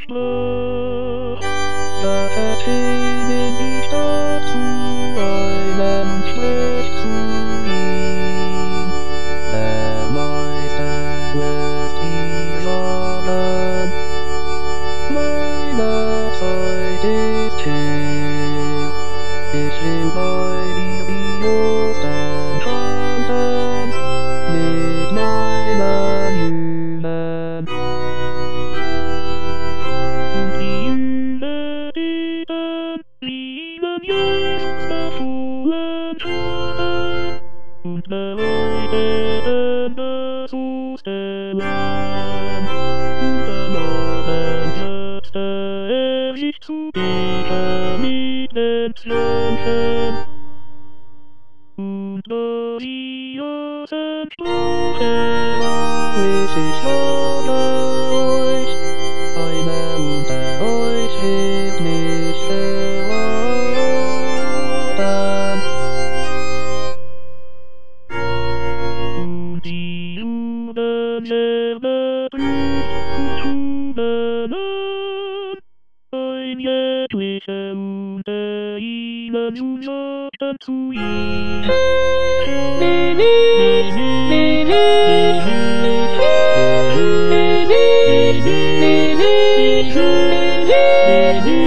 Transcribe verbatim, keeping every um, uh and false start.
Sprach. Da erzähle ich dazu einen Sprech zu ihm. Der Meister lässt die sagen, meine Zeit ist hier. Ich will bei dir die Ostern feiern, mit meinen Jüngern. Und die Jünger beten, lieben Jesus befohlen haben, und bereiteten das Osterlamm. Und am Abend setzte er sich zu Beten mit den Zwölfen. Und da sie aßen, sprach er: Wahrlich, ich sage euch, einer unter euch wird mich verraten. Und die Juden sehr betrübt und trugen an, ein jeglicher unter ihnen und sagten zu ihm: Mene, Mene, Mene, Mene, Mene, Mene, Mene,